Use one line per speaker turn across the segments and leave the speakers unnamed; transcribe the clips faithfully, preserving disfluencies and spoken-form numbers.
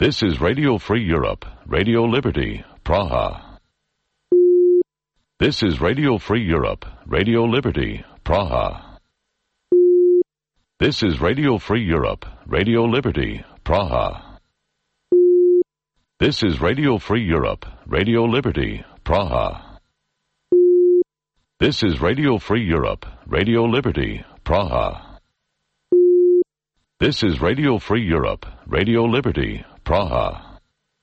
This is Radio Free Europe, Radio Liberty, Praha. This is Radio Free Europe, Radio Liberty, Praha. This is Radio Free Europe, Radio Liberty, Praha. This is Radio Free Europe, Radio Liberty, Praha. This is Radio Free Europe, Radio Liberty, Praha. This is Radio Free Europe, Radio Liberty, Praha.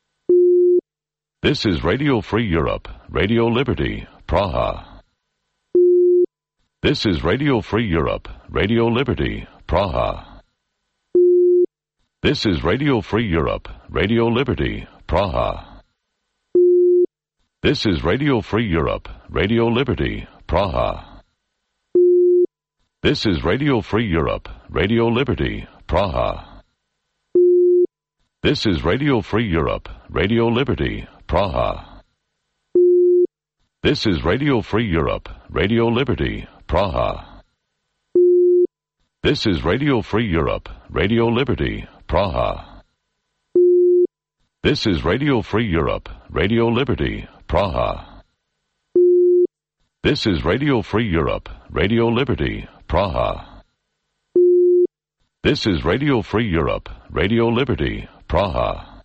This is Radio Free Europe, Radio Liberty, Praha. This is Radio Free Europe, Radio Liberty, Praha. This is Radio Free Europe, Radio Liberty, Praha. This is Radio Free Europe, Radio Liberty, Praha. This is Radio Free Europe, Radio Liberty, Praha. This is Radio Free Europe, Radio Liberty, Praha. This is Radio Free Europe, Radio Liberty, Praha. This is Radio Free Europe, Radio Liberty, Praha. This is Radio Free Europe, Radio Liberty, Praha. This is Radio Free Europe, Radio Liberty, Praha. This is Radio Free Europe, Radio Liberty, Praha.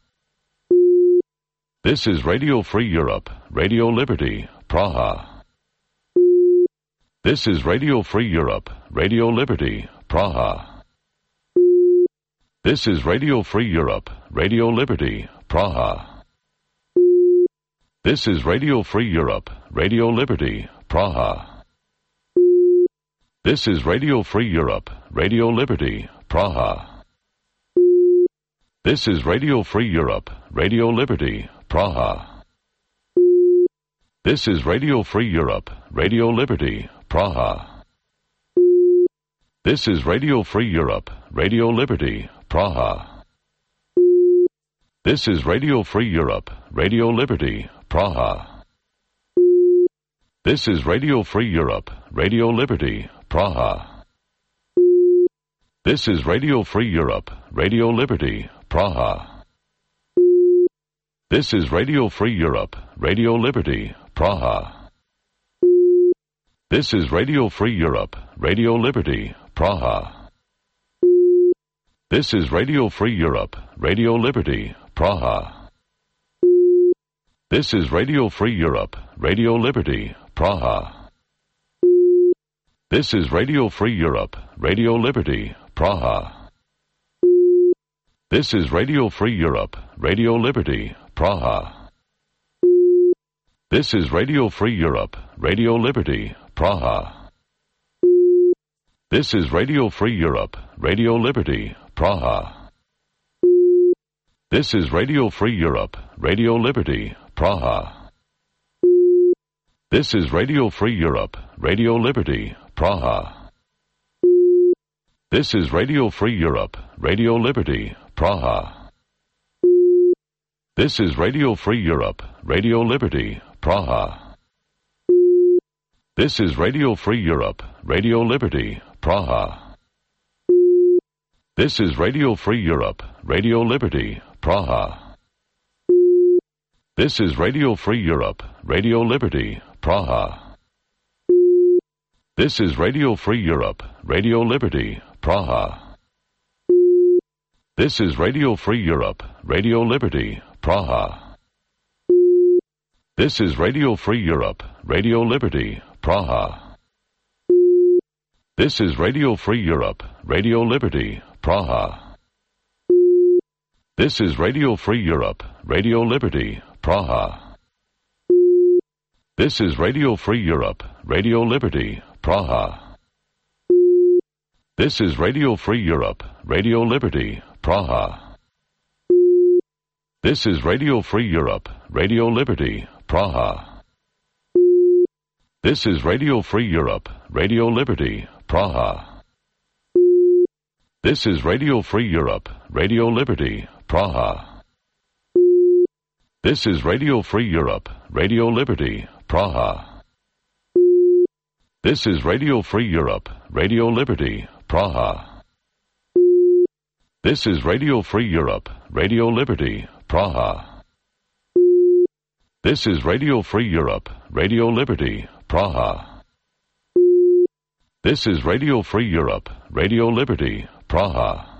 This is Radio Free Europe, Radio Liberty, Praha. This is Radio Free Europe, Radio Liberty, Praha. This is Radio Free Europe, Radio Liberty, Praha. This is Radio Free Europe, Radio Liberty, Praha. This is Radio Free Europe, Radio Liberty, Praha. This is Radio Free Europe, Radio Liberty, Praha. This is Radio Free Europe, Radio Liberty, Praha. This is Radio Free Europe, Radio Liberty, Praha. This is Radio Free Europe, Radio Liberty, Praha. This is Radio Free Europe, Radio Liberty, Praha. This is Radio Free Europe, Radio Liberty, Praha. This is Radio Free Europe, Radio Liberty, Praha. This is Radio Free Europe, Radio Liberty, Praha. This is Radio Free Europe, Radio Liberty, Praha. This is Radio Free Europe, Radio Liberty, Praha. This is Radio Free Europe, Radio Liberty, Praha. This is Radio Free Europe, Radio Liberty, Praha. This is Radio Free Europe, Radio Liberty, Praha. This is Radio Free Europe, Radio Liberty, Praha. This is Radio Free Europe, Radio Liberty, Praha. This is Radio Free Europe, Radio Liberty, Praha. This is Radio Free Europe, Radio Liberty, Praha. This is Radio Free Europe, Radio Liberty, Praha. This is Radio Free Europe, Radio Liberty, Praha. This is Radio Free Europe, Radio Liberty, Praha. This is Radio Free Europe, Radio Liberty, Praha. This is Radio Free Europe, Radio Liberty, Praha. This is Radio Free Europe, Radio Liberty, Praha. This is Radio Free Europe, Radio Liberty, Praha. This is Radio Free Europe, Radio Liberty, Praha. This is Radio Free Europe, Radio Liberty, Praha. This is Radio Free Europe, Radio Liberty, Praha. This is Radio Free Europe, Radio Liberty, Praha. This is Radio Free Europe, Radio Liberty, Praha. This is Radio Free Europe, Radio Liberty, Praha. This is Radio Free Europe, Radio Liberty, Praha. This is Radio Free Europe, Radio Liberty, Praha. This is Radio Free Europe, Radio Liberty, Praha. This is Radio Free Europe, Radio Liberty, Praha. This is Radio Free Europe, Radio Liberty, Praha. This is Radio Free Europe, Radio Liberty, Praha.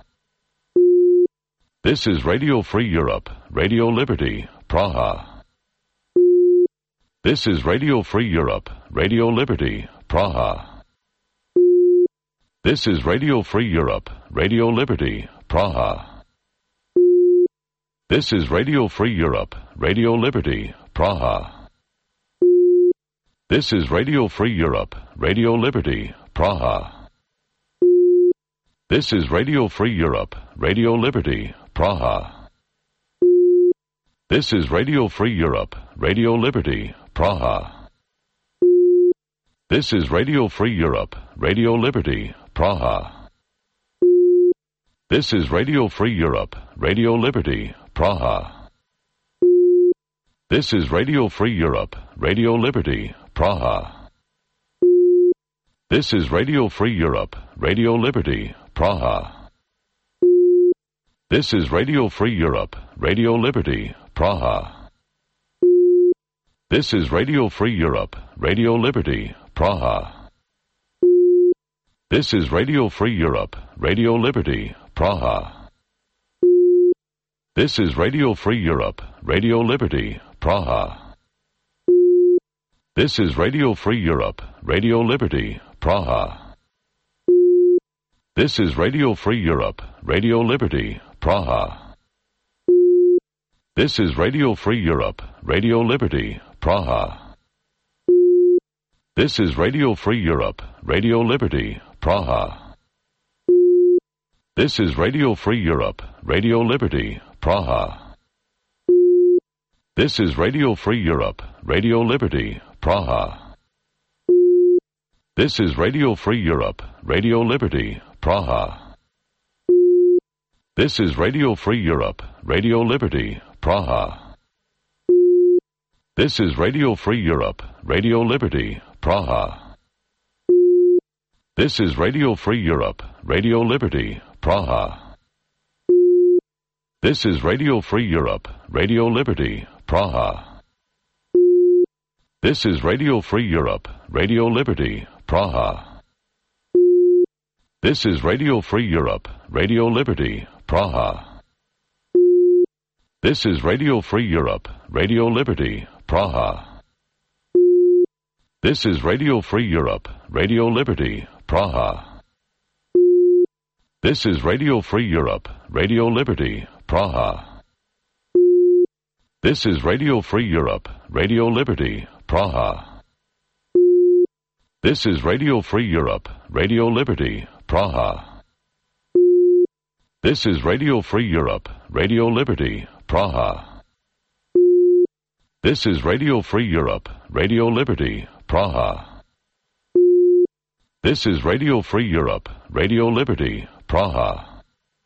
This is Radio Free Europe, Radio Liberty, Praha. This is Radio Free Europe, Radio Liberty, Praha. This is Radio Free Europe, Radio Liberty, Praha. This is Radio Free Europe, Radio Liberty, Praha. This is Radio Free Europe, Radio Liberty, Praha. This is Radio Free Europe, Radio Liberty, Praha. This is Radio Free Europe, Radio Liberty, Praha. This is Radio Free Europe, Radio Liberty, Praha. This is Radio Free Europe, Radio Liberty, Praha. This is Radio Free Europe, Radio Liberty, Praha. This is Radio Free Europe, Radio Liberty, Praha. This is Radio Free Europe, Radio Liberty, Praha. This is Radio Free Europe, Radio Liberty, Praha. This is Radio Free Europe, Radio Liberty, Praha. This is Radio Free Europe, Radio Liberty, Praha. This is Radio Free Europe, Radio Liberty, Praha. This is Radio Free Europe, Radio Liberty, Praha. This is Radio Free Europe, Radio Liberty, Praha. This is Radio Free Europe, Radio Liberty, Praha. This is Radio Free Europe, Radio Liberty, Praha. This is Radio Free Europe, Radio Liberty, Praha. This is Radio Free Europe, Radio Liberty, Praha. This is Radio Free Europe, Radio Liberty, Praha. This is Radio Free Europe, Radio Liberty, Praha. This is Radio Free Europe, Radio Liberty, Praha. This is Radio Free Europe, Radio Liberty, Praha. This is Radio Free Europe, Radio Liberty, Praha. This is Radio Free Europe, Radio Liberty, Praha. This is Radio Free Europe, Radio Liberty, Praha. This is Radio Free Europe, Radio Liberty, Praha. This is Radio Free Europe, Radio Liberty, Praha. This is Radio Free Europe, Radio Liberty, Praha. This is Radio Free Europe, Radio Liberty, Praha. This is Radio Free Europe, Radio Liberty, Praha. This is Radio Free Europe, Radio Liberty, Praha. This is Radio Free Europe, Radio Liberty, Praha.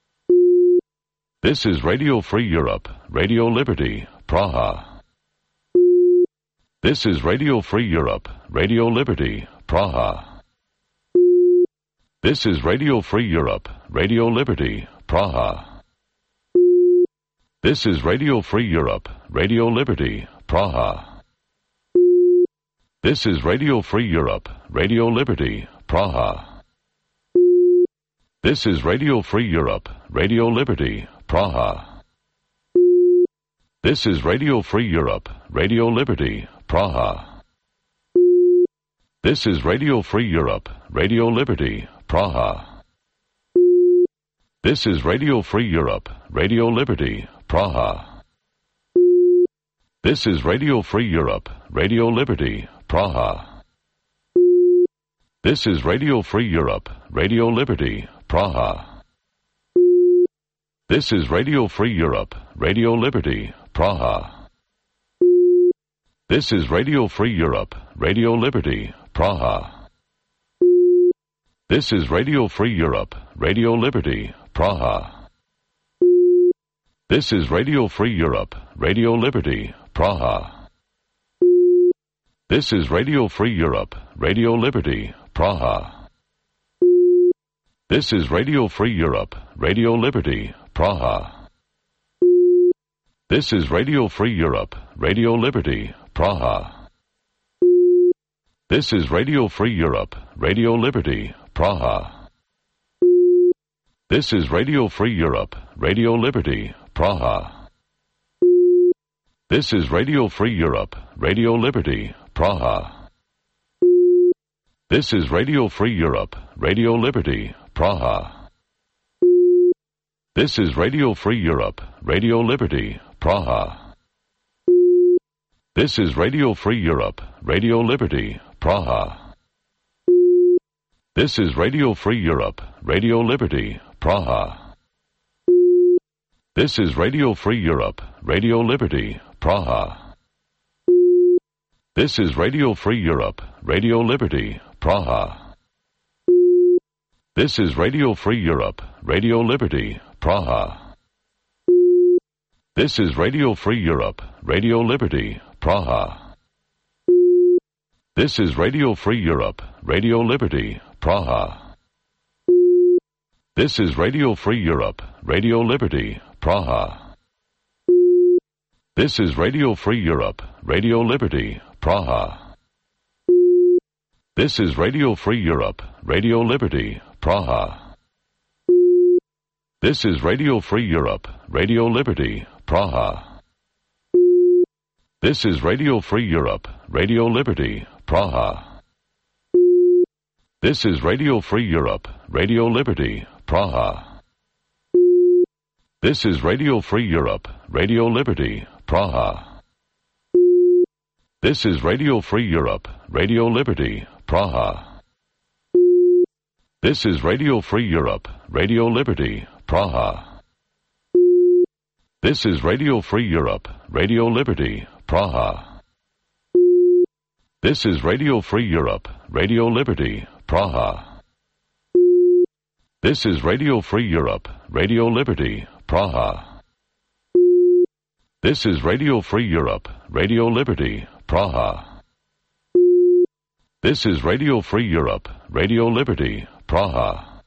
This is Radio Free Europe, Radio Liberty, Praha. This is Radio Free Europe, Radio Liberty, Praha. This is Radio Free Europe, Radio Liberty, Praha. This is Radio Free Europe, Radio Liberty, Praha. This is Radio Free Europe, Radio Liberty, Praha. This is Radio Free Europe, Radio Liberty, Praha. This is Radio Free Europe, Radio Liberty, Praha. This is Radio Free Europe, Radio Liberty, Praha. This is Radio Free Europe, Radio Liberty, Praha. This is Radio Free Europe, Radio Liberty, Praha. This is Radio Free Europe, Radio Liberty, Praha. This is Radio Free Europe, Radio Liberty, Praha. This is Radio Free Europe, Radio Liberty, Praha. This is Radio Free Europe, Radio Liberty, Praha. This is Radio Free Europe, Radio Liberty, Praha. This is Radio Free Europe, Radio Liberty, Praha. This is Radio Free Europe, Radio Liberty, Praha. This is Radio Free Europe, Radio Liberty, Praha. This is Radio Free Europe, Radio Liberty, Praha. This is Radio Free Europe, Radio Liberty, Praha. This is Radio Free Europe, Radio Liberty, Praha. This is Radio Free Europe, Radio Liberty, Praha. This is Radio Free Europe, Radio Liberty, Praha. This is Radio Free Europe, Radio Liberty, Praha. This is Radio Free Europe, Radio Liberty, Praha. This is Radio Free Europe, Radio Liberty, Praha. This is Radio Free Europe, Radio Liberty, Praha. This is Radio Free Europe, Radio Liberty, Praha. This is Radio Free Europe, Radio Liberty, Praha. This is Radio Free Europe, Radio Liberty, Praha. This is Radio Free Europe, Radio Liberty, Praha. This is Radio Free Europe, Radio Liberty, Praha. This is Radio Free Europe, Radio Liberty, Praha. This is Radio Free Europe, Radio Liberty, Praha. This is Radio Free Europe, Radio Liberty, Praha. This is Radio Free Europe, Radio Liberty, Praha. This is Radio Free Europe, Radio Liberty, Praha. This is Radio Free Europe, Radio Liberty, Praha. This is Radio Free Europe, Radio Liberty, Praha. This is Radio Free Europe, Radio Liberty, Praha. This is Radio Free Europe, Radio Liberty, Praha. This is Radio Free Europe, Radio Liberty, Praha. This is Radio Free Europe, Radio Liberty, Praha. This is Radio Free Europe, Radio Liberty, Praha.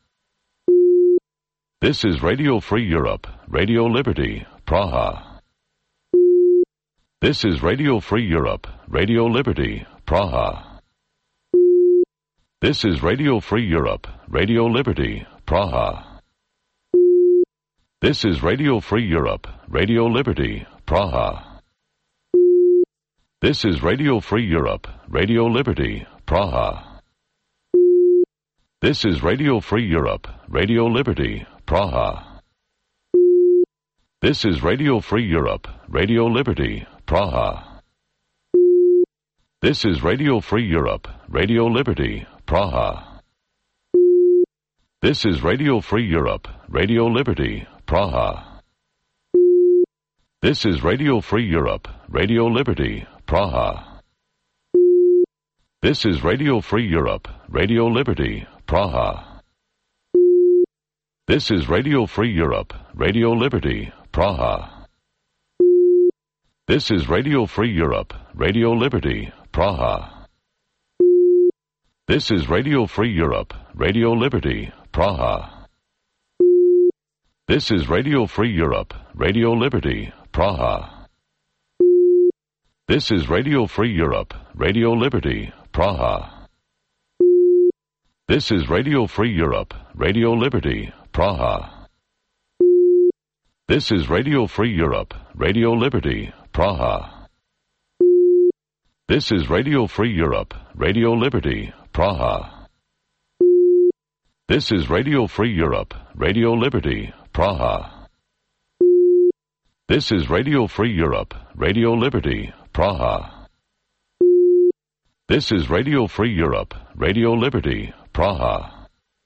This is Radio Free Europe, Radio Liberty, Praha. This is Radio Free Europe, Radio Liberty, Praha. This is Radio Free Europe, Radio Liberty, Praha. This is Radio Free Europe, Radio Liberty, Praha. This is Radio Free Europe, Radio Liberty, Praha. This is Radio Free Europe, Radio Liberty, Praha. This is Radio Free Europe, Radio Liberty, Praha. This is Radio Free Europe, Radio Liberty, Praha. This is Radio Free Europe, Radio Liberty, Praha. This is Radio Free Europe, Radio Liberty, Praha. This is Radio Free Europe, Radio Liberty, Praha. This is Radio Free Europe, Radio Liberty, Praha. This is Radio Free Europe, Radio Liberty, Praha. This is Radio Free Europe, Radio Liberty, Praha. This is Radio Free Europe, Radio Liberty, Praha. This is Radio Free Europe, Radio Liberty, Praha. This is Radio Free Europe, Radio Liberty, Praha. This is Radio Free Europe, Radio Liberty, Praha. This is Radio Free Europe, Radio Liberty, Praha. This is Radio Free Europe, Radio Liberty, Praha. This is Radio Free Europe, Radio Liberty, Praha. This is Radio Free Europe, Radio Liberty, Praha.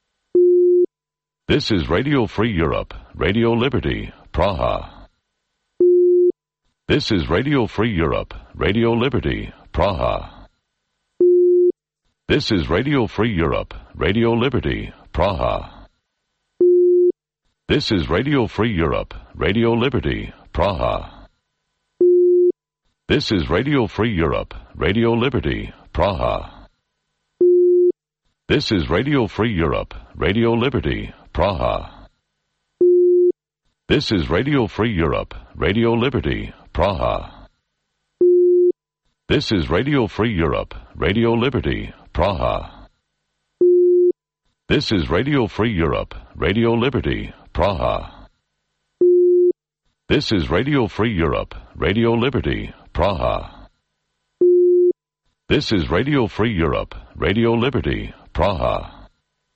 This is Radio Free Europe, Radio Liberty, Praha. This is Radio Free Europe, Radio Liberty, Praha. This is Radio Free Europe, Radio Liberty, Praha. This is Radio Free Europe, Radio Liberty, Praha. This is Radio Free Europe, Radio Liberty, Praha. This is Radio Free Europe, Radio Liberty, Praha. This is Radio Free Europe, Radio Liberty, Praha. This is Radio Free Europe, Radio Liberty, Praha. This is Radio Free Europe, Radio Liberty, Praha. This is Radio Free Europe, Radio Liberty, Praha. This is Radio Free Europe, Radio Liberty, Praha.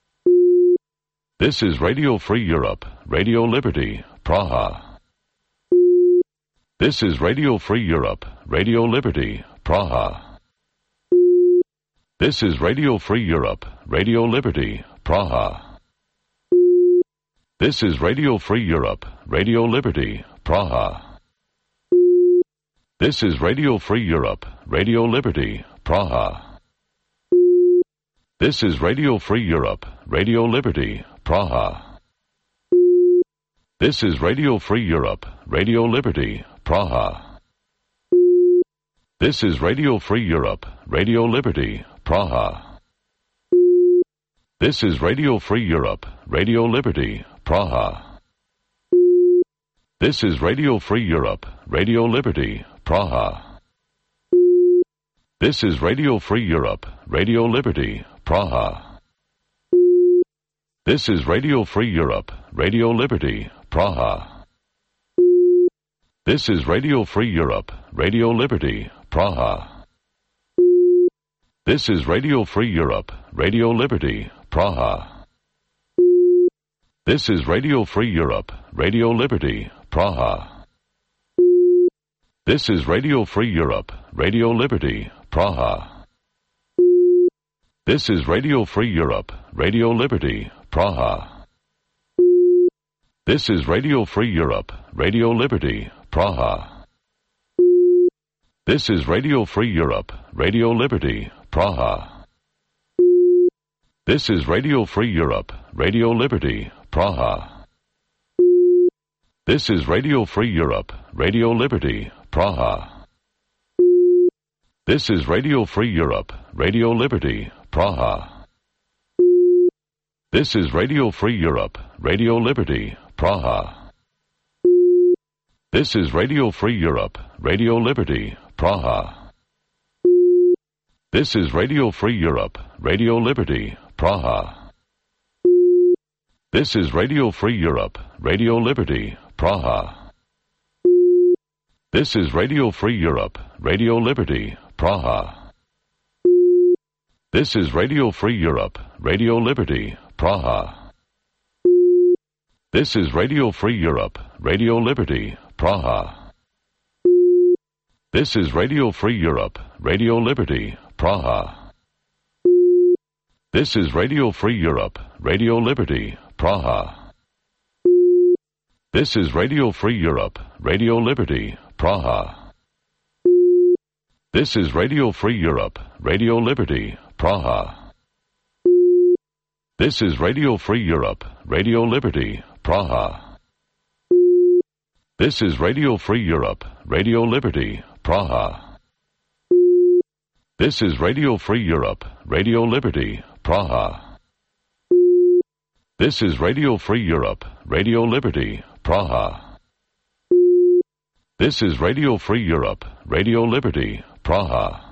This is Radio Free Europe, Radio Liberty, Praha. This is Radio Free Europe, Radio Liberty, Praha. This is Radio Free Europe, Radio Liberty, Praha. This is Radio Free Europe, Radio Liberty, Praha. This is Radio Free Europe, Radio Liberty, Praha. This is Radio Free Europe, Radio Liberty, Praha. This is Radio Free Europe, Radio Liberty, Praha. This is Radio Free Europe, Radio Liberty, Praha. This is Radio Free Europe, Radio Liberty, Praha. This is Radio Free Europe, Radio Liberty, Praha. This is Radio Free Europe, Radio Liberty, Praha. This is Radio Free Europe, Radio Liberty, Praha. This is Radio Free Europe, Radio Liberty, Praha. This is Radio Free Europe, Radio Liberty, Praha. This is Radio Free Europe, Radio Liberty, Praha. This is Radio Free Europe, Radio Liberty, Praha. This is Radio Free Europe, Radio Liberty, Praha. This is Radio Free Europe, Radio Liberty, Praha. This is Radio Free Europe, Radio Liberty, Praha. This is Radio Free Europe, Radio Liberty, Praha. This is Radio Free Europe, Radio Liberty, Praha. This is Radio Free Europe, Radio Liberty, Praha. This is Radio Free Europe, Radio Liberty, Praha. This is Radio Free Europe, Radio Liberty, Praha. This is Radio Free Europe, Radio Liberty, Praha. This is Radio Free Europe, Radio Liberty, Praha. This is Radio Free Europe, Radio Liberty, Praha. This is Radio Free Europe, Radio Liberty, Praha. This is Radio Free Europe, Radio Liberty, Praha. This is Radio Free Europe, Radio Liberty, Praha. This is Radio Free Europe, Radio Liberty, Praha. This is Radio Free Europe, Radio Liberty, Praha. This is Radio Free Europe, Radio Liberty, Praha. This is Radio Free Europe, Radio Liberty, Praha. This is Radio Free Europe, Radio Liberty, Praha. This is Radio Free Europe, Radio Liberty, Praha. This is Radio Free Europe, Radio Liberty, Praha. This is Radio Free Europe, Radio Liberty, Praha.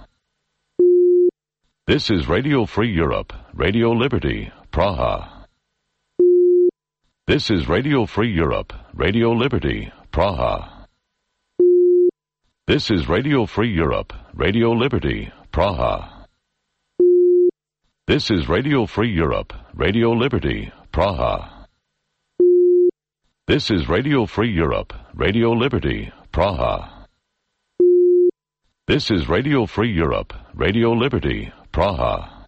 This is Radio Free Europe, Radio Liberty, Praha. This is Radio Free Europe, Radio Liberty, Praha. This is Radio Free Europe, Radio Liberty, Praha. This is Radio Free Europe, Radio Liberty, Praha. This is Radio Free Europe, Radio Liberty, Praha. This is Radio Free Europe, Radio Liberty, Praha.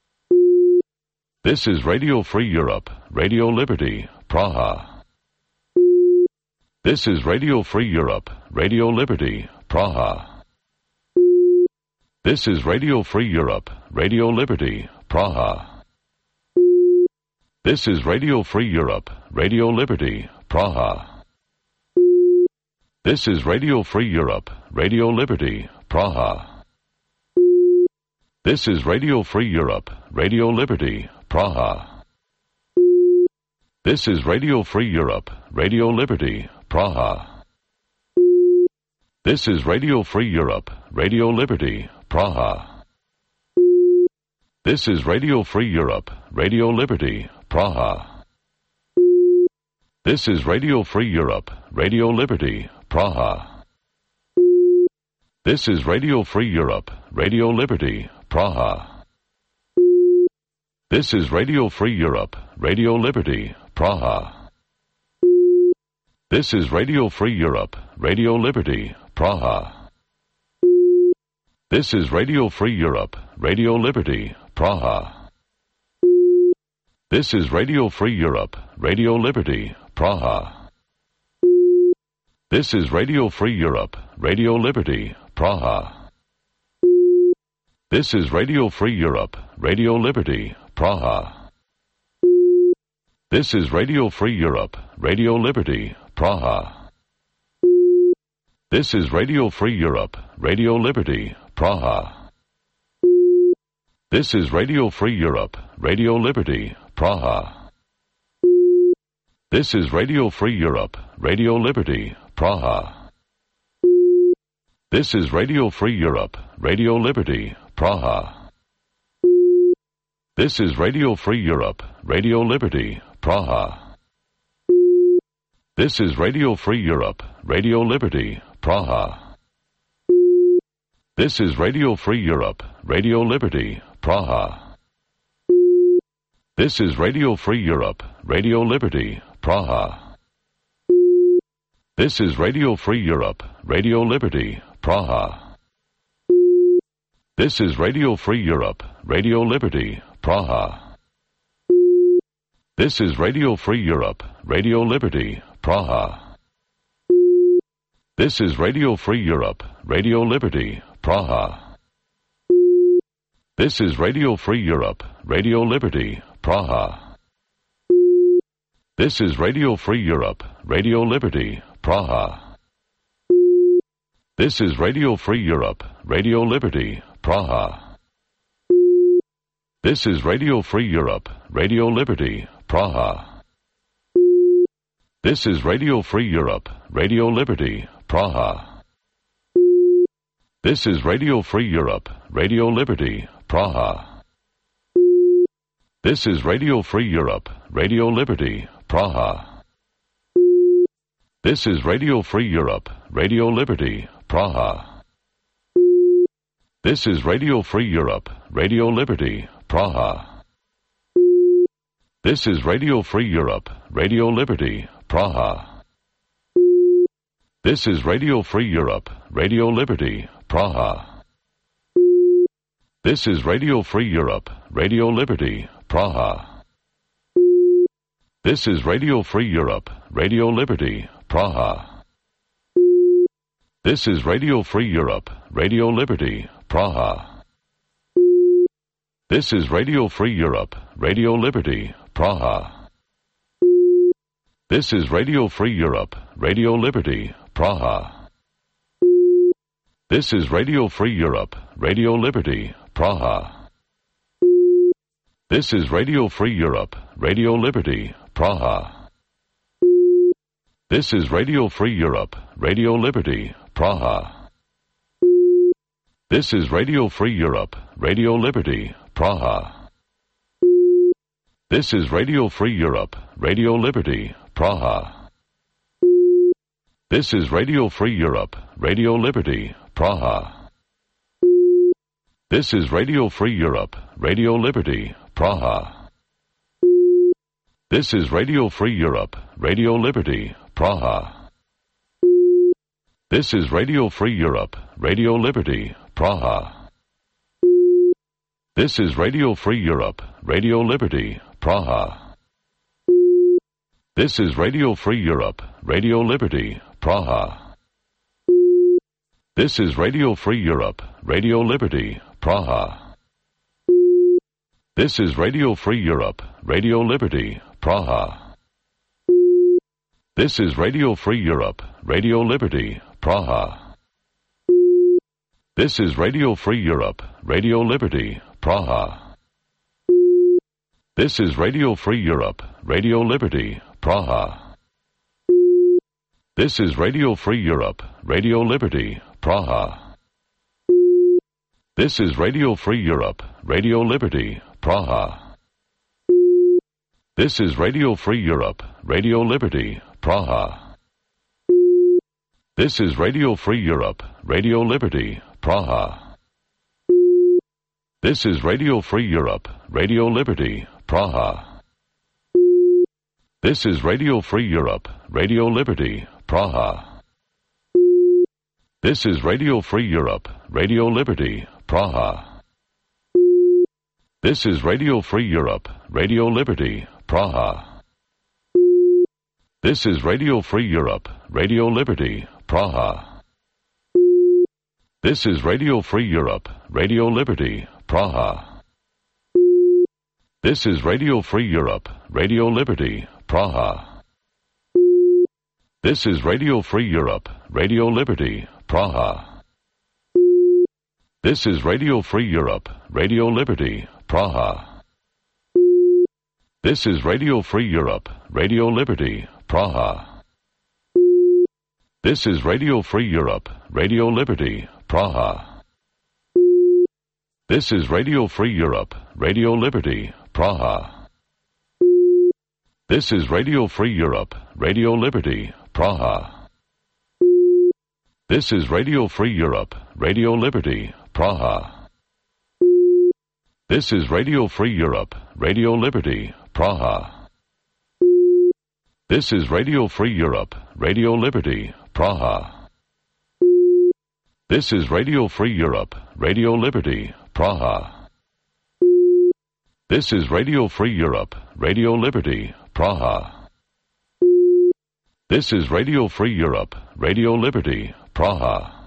This is Radio Free Europe, Radio Liberty, Praha. This is Radio Free Europe, Radio Liberty, Praha. This is Radio Free Europe, Radio Liberty, Praha. This is Radio Free Europe, Radio Liberty, Praha. This is Radio Free Europe, Radio Liberty, Praha. This is Radio Free Europe, Radio Liberty, Praha. This is Radio Free Europe, Radio Liberty, Praha. This is Radio Free Europe, Radio Liberty, Praha. This is Radio Free Europe, Radio Liberty, Praha. This is Radio Free Europe, Radio Liberty, Praha. This is Radio Free Europe, Radio Liberty, Praha. This is Radio Free Europe, Radio Liberty, Praha. This is Radio Free Europe, Radio Liberty, Praha. This is Radio Free Europe, Radio Liberty, Praha. This is Radio Free Europe, Radio Liberty, Praha. This is Radio Free Europe, Radio Liberty, Praha. This is Radio Free Europe, Radio Liberty, Praha. This is Radio Free Europe, Radio Liberty, Praha. This is Radio Free Europe, Radio Liberty, Praha. This is Radio Free Europe, Radio Liberty, Praha. This is Radio Free Europe, Radio Liberty, Praha. This is Radio Free Europe, Radio Liberty, Praha. This is Radio Free Europe, Radio Liberty, Praha. This is Radio Free Europe, Radio Liberty, Praha. This is Radio Free Europe, Radio Liberty, Praha. This is Radio Free Europe, Radio Liberty, Praha. This is Radio Free Europe, Radio Liberty, Praha. This is Radio Free Europe, Radio Liberty, Praha. This is Radio Free Europe, Radio Liberty, Praha. This is Radio Free Europe, Radio Liberty, Praha. This is Radio Free Europe, Radio Liberty, Praha. This is Radio Free Europe, Radio Liberty, Praha. This is Radio Free Europe, Radio Liberty, Praha. This is Radio Free Europe, Radio Liberty, Praha. This is Radio Free Europe, Radio Liberty, Praha. This is Radio Free Europe, Radio Liberty, Praha. This is Radio Free Europe, Radio Liberty, Praha. This is Radio Free Europe, Radio Liberty, Praha. This is Radio Free Europe, Radio Liberty, Praha. This is Radio Free Europe, Radio Liberty, Praha. This is Radio Free Europe, Radio Liberty, Praha. This is Radio Free Europe, Radio Liberty, Praha. This is Radio Free Europe, Radio Liberty, Praha. This is Radio Free Europe, Radio Liberty, Praha. This is Radio Free Europe, Radio Liberty, Praha. This is Radio Free Europe, Radio Liberty, Praha. This is Radio Free Europe, Radio Liberty, Praha. This is Radio Free Europe, Radio Liberty, Praha. This is Radio Free Europe, Radio Liberty, Praha. This is Radio Free Europe, Radio Liberty, Praha. This is Radio Free Europe, Radio Liberty, Praha. This is Radio Free Europe, Radio Liberty, Praha. This is Radio Free Europe, Radio Liberty, Praha. This is Radio Free Europe, Radio Liberty, Praha. This is Radio Free Europe, Radio Liberty, Praha. This is Radio Free Europe, Radio Liberty, Praha. This is Radio Free Europe, Radio Liberty, Praha. This is Radio Free Europe, Radio Liberty, Praha. This is Radio Free Europe, Radio Liberty, Praha. This is Radio Free Europe, Radio Liberty, Praha. This is Radio Free Europe, Radio Liberty, Praha. This is Radio Free Europe, Radio Liberty, Praha. This is Radio Free Europe, Radio Liberty, Praha. This is Radio Free Europe, Radio Liberty, Praha. This is Radio Free Europe, Radio Liberty, Praha. This is Radio Free Europe, Radio Liberty, Praha. This is Radio Free Europe, Radio Liberty, Praha. This is Radio Free Europe, Radio Liberty, Praha. This is Radio Free Europe, Radio Liberty, Praha. This is Radio Free Europe, Radio Liberty, Praha. This is Radio Free Europe, Radio Liberty, Praha. This is Radio Free Europe, Radio Liberty, Praha. This is Radio Free Europe, Radio Liberty, Praha. This is Radio Free Europe, Radio Liberty, Praha. This is Radio Free Europe, Radio Liberty, Praha. This is Radio Free Europe, Radio Liberty, Praha. This is Radio Free Europe, Radio Liberty, Praha. This is Radio Free Europe, Radio Liberty, Praha. This is Radio Free Europe, Radio Liberty, Praha. This is Radio Free Europe, Radio Liberty, Praha. This is Radio Free Europe, Radio Liberty, Praha. This is Radio Free Europe, Radio Liberty, Praha. This is Radio Free Europe, Radio Liberty, Praha. This is Radio Free Europe, Radio Liberty, Praha. This is Radio Free Europe, Radio Liberty, Praha.